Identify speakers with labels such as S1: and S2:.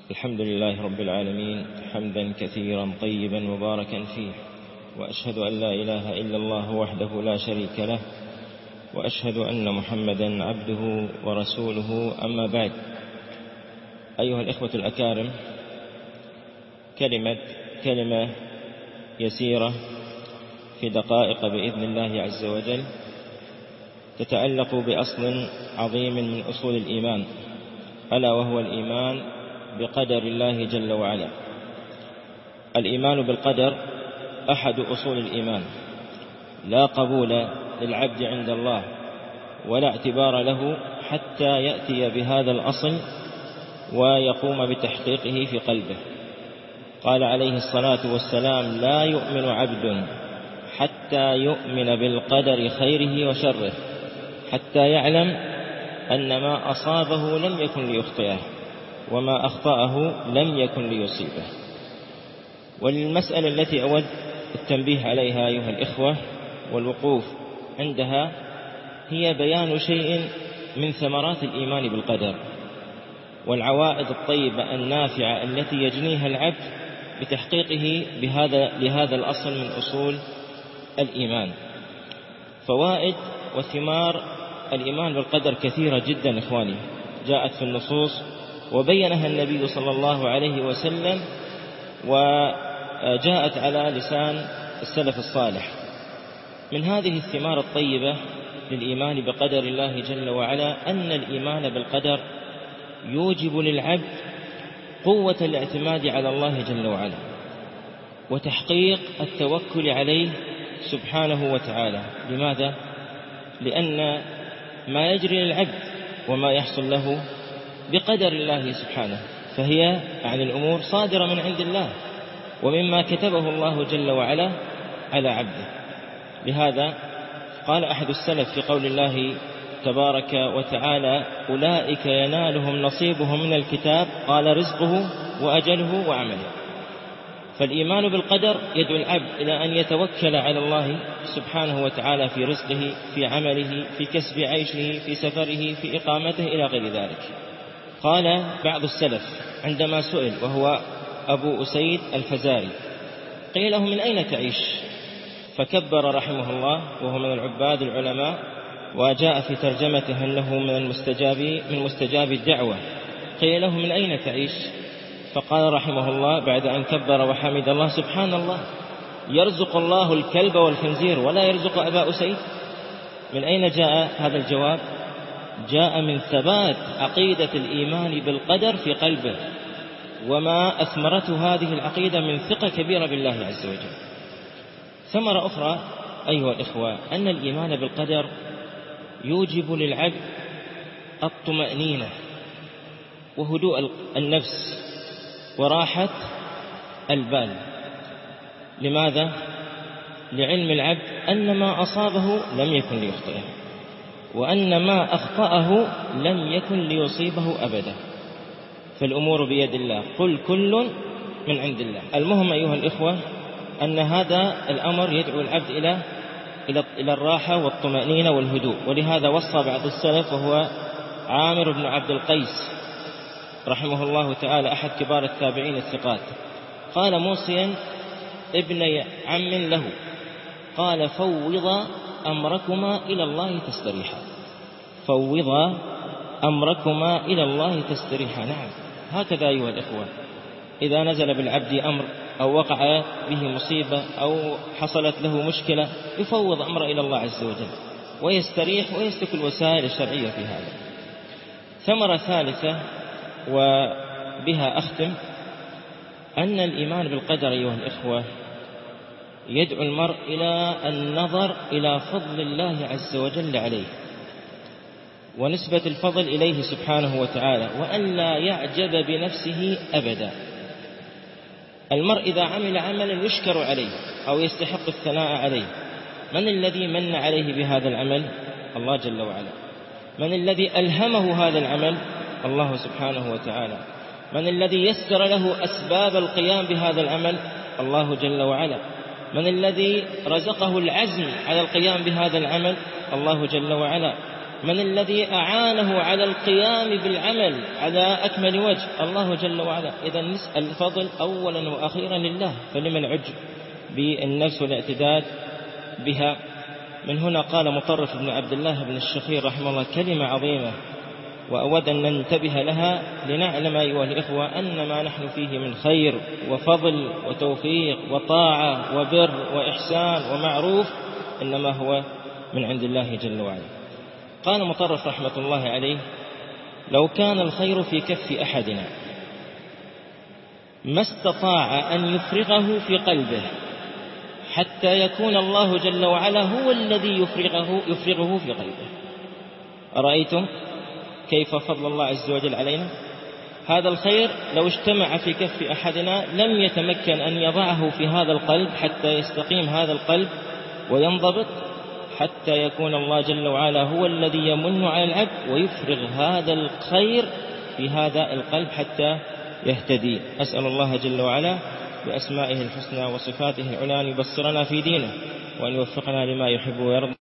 S1: الحمد لله رب العالمين حمدا كثيرا طيبا مباركا فيه، وأشهد أن لا إله إلا الله وحده لا شريك له، وأشهد أن محمدا عبده ورسوله. أما بعد، أيها الإخوة الأكارم، كلمة يسيرة في دقائق بإذن الله عز وجل تتعلق بأصل عظيم من أصول الإيمان، ألا وهو الإيمان بقدر الله جل وعلا. الإيمان بالقدر أحد أصول الإيمان، لا قبول للعبد عند الله ولا اعتبار له حتى يأتي بهذا الأصل ويقوم بتحقيقه في قلبه. قال عليه الصلاة والسلام: لا يؤمن عبد حتى يؤمن بالقدر خيره وشره، حتى يعلم أن ما أصابه لم يكن ليخطئه وما أخطأه لم يكن ليصيبه. والمسألة التي أود التنبيه عليها أيها الإخوة والوقوف عندها هي بيان شيء من ثمرات الإيمان بالقدر والعوائد الطيبة النافعة التي يجنيها العبد بتحقيقه لهذا الأصل من أصول الإيمان. فوائد وثمار الإيمان بالقدر كثيرة جدا إخواني، جاءت في النصوص وبينها النبي صلى الله عليه وسلم، وجاءت على لسان السلف الصالح. من هذه الثمار الطيبة للإيمان بقدر الله جل وعلا أن الإيمان بالقدر يوجب للعبد قوة الاعتماد على الله جل وعلا وتحقيق التوكل عليه سبحانه وتعالى. لماذا؟ لأن ما يجري للعبد وما يحصل له بقدر الله سبحانه، فهي عن الأمور صادرة من عند الله ومما كتبه الله جل وعلا على عبده. لهذا قال أحد السلف في قول الله تبارك وتعالى: أولئك ينالهم نصيبهم من الكتاب، قال: رزقه وأجله وعمله. فالإيمان بالقدر يدعو العبد إلى أن يتوكل على الله سبحانه وتعالى في رزقه، في عمله، في كسب عيشه، في سفره، في إقامته، إلى غير ذلك. قال بعض السلف عندما سئل، وهو أبو أسيد الفزاري، قيل له: من أين تعيش؟ فكبر رحمه الله، وهو من العباد العلماء، وجاء في ترجمته أنه من مستجاب الدعوة. قيل له: من أين تعيش؟ فقال رحمه الله بعد أن كبر وحمد الله: سبحان الله، يرزق الله الكلب والخنزير ولا يرزق أبا أسيد. من أين جاء هذا الجواب؟ جاء من ثبات عقيدة الإيمان بالقدر في قلبه، وما أثمرته هذه العقيدة من ثقة كبيرة بالله عز وجل. ثمرة أخرى أيها الإخوة أن الإيمان بالقدر يوجب للعبد الطمأنينة وهدوء النفس وراحة البال. لماذا؟ لعلم العبد أن ما أصابه لم يكن ليخطئه، وأن ما أخطأه لم يكن ليصيبه أبدا. فالأمور بيد الله، قل كل من عند الله. المهم أيها الإخوة أن هذا الأمر يدعو العبد إلى الراحة والطمأنينة والهدوء. ولهذا وصى بعض السلف، وهو عامر بن عبد القيس رحمه الله تعالى، أحد كبار التابعين الثقات، قال موصيا ابن عم له، قال: فوض أمركما إلى الله تستريحا. فوض أمركما إلى الله تستريحا. نعم، هكذا أيها الإخوة، إذا نزل بالعبد أمر أو وقع به مصيبة أو حصلت له مشكلة يفوض أمر إلى الله عز وجل ويستريح ويسلك الوسائل الشرعية في هذا. ثمرة ثالثة وبها أختم، أن الإيمان بالقدر أيها الإخوة يدعو المرء إلى النظر إلى فضل الله عز وجل عليه ونسبة الفضل إليه سبحانه وتعالى، وأن لا يعجب بنفسه أبدا. المرء إذا عمل عملا يشكر عليه أو يستحق الثناء عليه، من الذي من عليه بهذا العمل؟ الله جل وعلا. من الذي ألهمه هذا العمل؟ الله سبحانه وتعالى. من الذي يسر له أسباب القيام بهذا العمل؟ الله جل وعلا. من الذي رزقه العزم على القيام بهذا العمل؟ الله جل وعلا. من الذي أعانه على القيام بالعمل على أكمل وجه؟ الله جل وعلا. إذا نسأل الفضل أولا وأخيرا لله، فلمن العجب بالنفس والاعتداد بها؟ من هنا قال مطرف بن عبد الله بن الشخير رحمه الله كلمة عظيمة وأود أن ننتبه لها لنعلم أيها الإخوة أن ما نحن فيه من خير وفضل وتوفيق وطاعة وبر وإحسان ومعروف إنما هو من عند الله جل وعلا. قال مطرف رحمة الله عليه: لو كان الخير في كف أحدنا ما استطاع أن يفرغه في قلبه حتى يكون الله جل وعلا هو الذي يفرغه في قلبه. أرأيتم كيف فضل الله عز وجل علينا؟ هذا الخير لو اجتمع في كف أحدنا لم يتمكن أن يضعه في هذا القلب حتى يستقيم هذا القلب وينضبط، حتى يكون الله جل وعلا هو الذي يمن على العبد ويفرغ هذا الخير في هذا القلب حتى يهتدي. أسأل الله جل وعلا بأسمائه الحسنى وصفاته العلى أن يبصرنا في دينه وأن يوفقنا لما يحب ويرضى.